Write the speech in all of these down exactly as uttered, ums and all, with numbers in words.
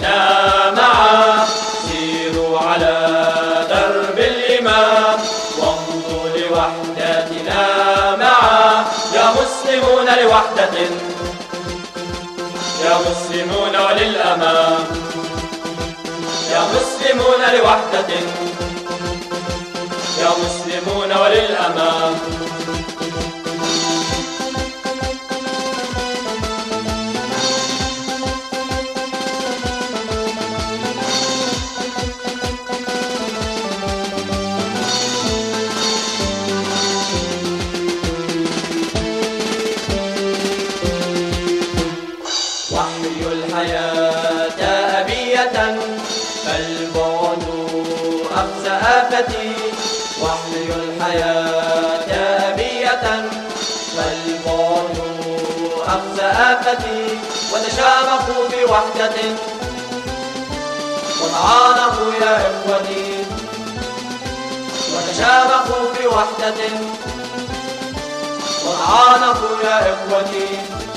وحدتنا معا، سيروا على درب الإمام وامضوا لوحدتنا معا. يا مسلمون لوحدة، يا مسلمون وللأمام، يا مسلمون لوحدة، يا مسلمون وللأمام. وحي الحياة أبية فالبعد أخزى آفتي، وحي الحياة أبية فالبعد أخزى آفتي. وتشابكوا في وحدة وتعانقوا يا إخوتي، وتشابكوا في وحدة وتعانقوا يا إخوتي.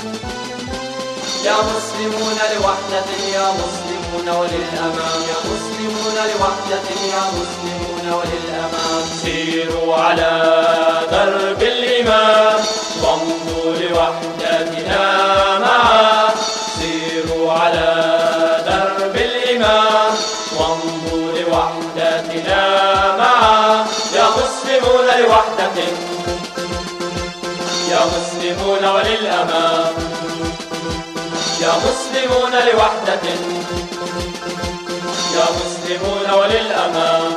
يا مسلمون لوحدة، يا مسلمون وللأمام، يا مسلمون لوحدة، يا مسلمون وللأمام. سيروا على درب الإمام وامضوا لوحدتنا معا، سيروا على درب الإمام وامضوا لوحدتنا معا. يا مسلمون لوحدة، يا مسلمون وللأمام، يا مسلمون لوحدة، يا مسلمون وللأمام.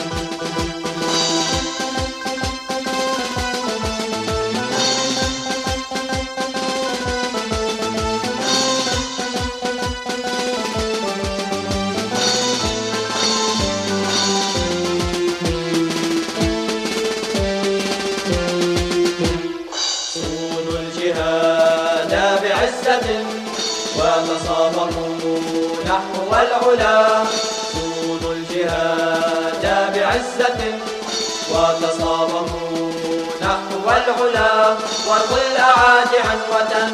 صونوا الجهاد بعزة وتصابروا نحو العلا، صونوا الجهاد بعزة وتصابروا نحو العلا. وارضوا الأعادي عنوة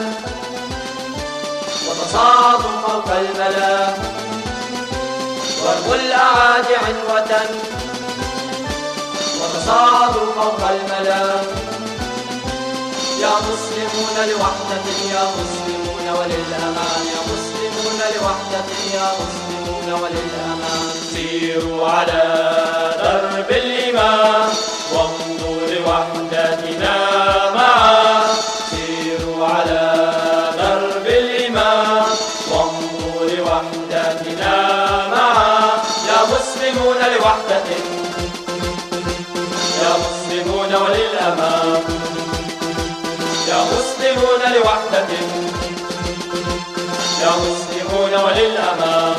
وتصاعدوا فوق الملا، وارضوا الأعادي عنوة وتصاعدوا فوق الملا. يا مسلمون لوحدة، يا مسلمون وللأمام، يا مسلمون لوحدة، يا مسلمون وللأمام. سيروا على درب الإمام وامضوا لوحدتنا معا، سيروا على درب الإمام وامضوا لوحدتنا معا. يا مسلمون لوحدة، يا مسلمون وللأمام، يا مسلمون لوحدة، يا مسلمون وللأمام.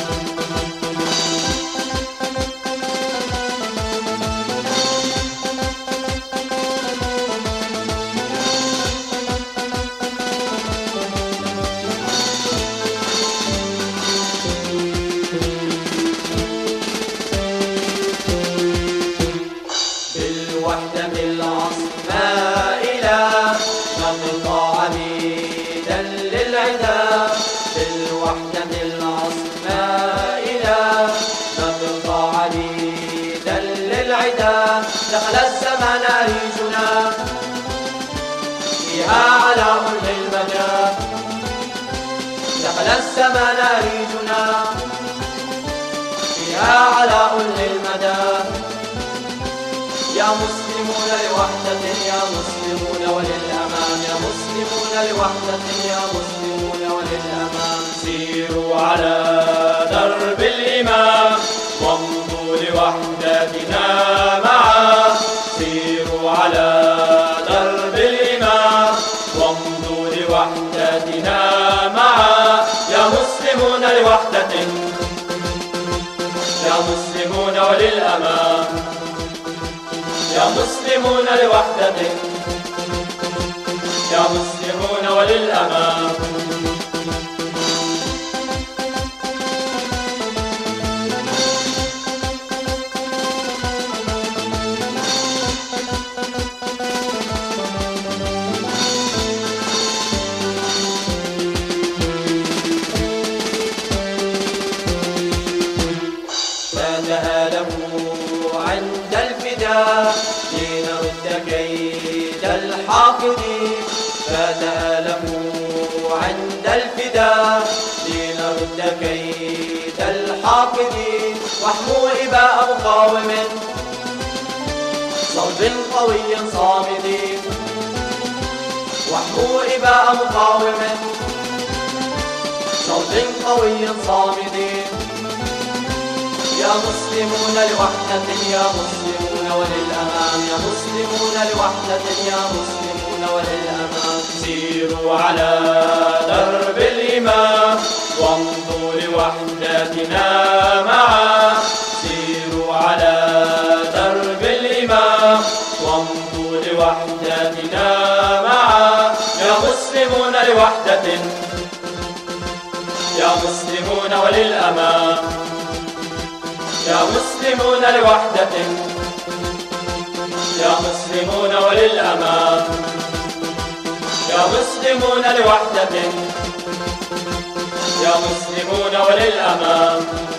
بالوحدة العظمى إلى نبقى عبيدا للعدا، بالوحدة العظمى إلى نبقى عبيدا للعدا. دخل الزمان أريجنا فيها علاء للمدى، دخل الزمان أريجنا فيها علاء للمدى. يا مسلمون لوحدة، يا مسلمون وللأمام، يا مسلمون لوحدة، يا مسلمون وللأمام. سيروا على درب الإمام وامضوا لوحدتنا معا، سيروا على درب الإمام وامضوا لوحدتنا معا. يا مسلمون لوحدة، يا مسلمون وللأمام، يا مسلمون لوحدة، يا مسلمون وللأمام. الفداء لنرد كيد الحاقدين، فتألموا عند الفداء لنرد كيد الحاقدين، واحموا إباء مقاوم صلب قوي صامد، واحموا إباء مقاوم صلب قوي صامد. يا مسلمون لوحدة، يا مسلمون وللأمام، يا مسلمون لوحدة، يا مسلمون وللأمام. سيروا على درب الإمام وامضوا لوحدتنا معا، سيروا على درب الإمام وامضوا لوحدتنا معا. يا مسلمون لوحدة، يا مسلمون وللأمام، يا مسلمون لوحدة، يا مسلمون وللأمام، يا مسلمون لوحدة، يا مسلمون وللأمام.